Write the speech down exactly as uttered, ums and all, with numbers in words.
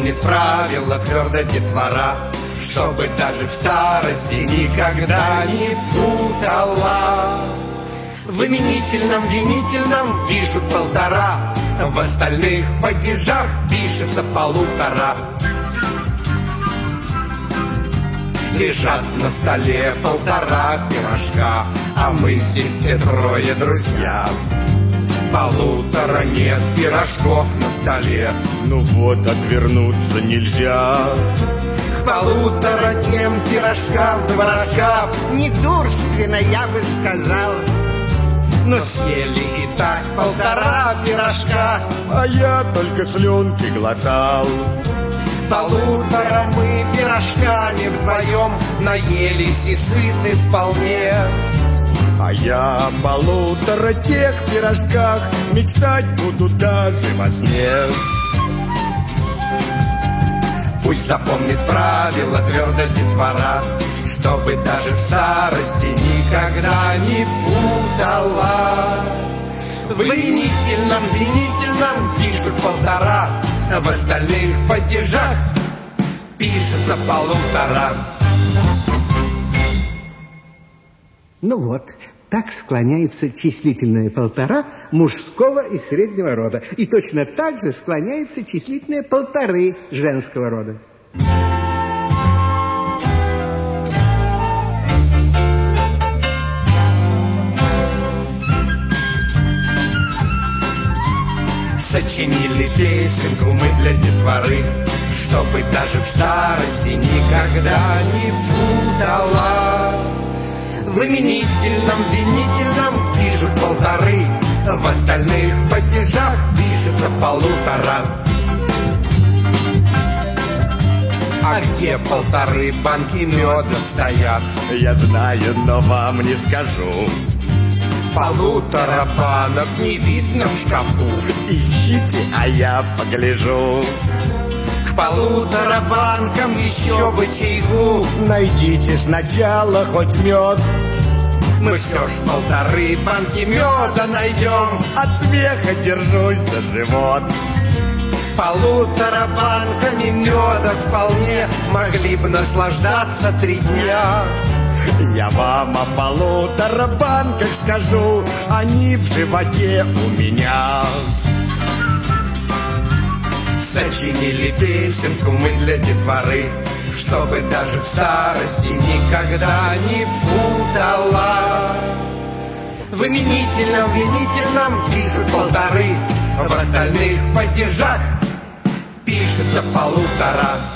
запомнит правила твердо детвора, чтобы даже в старости никогда не путала. В именительном, винительном пишут полтора, в остальных падежах пишется полутора. Лежат на столе полтора пирожка, а мы здесь все трое друзья. Полутора нет пирожков на столе, ну вот отвернуться нельзя. К полутора тем пирожкам творожка недурственно, я бы сказал. Но съели и так полтора пирожка, а я только слюнки глотал. Полутора мы пирожками вдвоем наелись и сыты вполне. А я о полутора тех пирожках мечтать буду даже во сне. Пусть запомнит правила твердо детвора, чтобы даже в старости никогда не путала. В именительном, винительном пишут полтора, а в остальных падежах пишется полутора. Ну вот, так склоняется числительное полтора мужского и среднего рода. И точно так же склоняется числительное полторы женского рода. Сочинили песенку мы для детворы, чтобы даже в старости никогда не путала. В именительном, винительном пишут полторы, в остальных падежах пишется полутора. А где полторы банки меда стоят? Я знаю, но вам не скажу. Полутора банок не видно в шкафу. Ищите, а я погляжу. К полутора банкам еще бы чайку. Найдите сначала хоть мед. Мы все ж полторы банки меда найдем. От смеха держусь за живот. Полутора банками меда вполне могли бы наслаждаться три дня. Я вам о полутора банках скажу, они в животе у меня. Сочинили песенку мы для детворы, чтобы даже в старости никогда не путала. В именительном, винительном пишут полторы, в остальных падежах пишется полутора.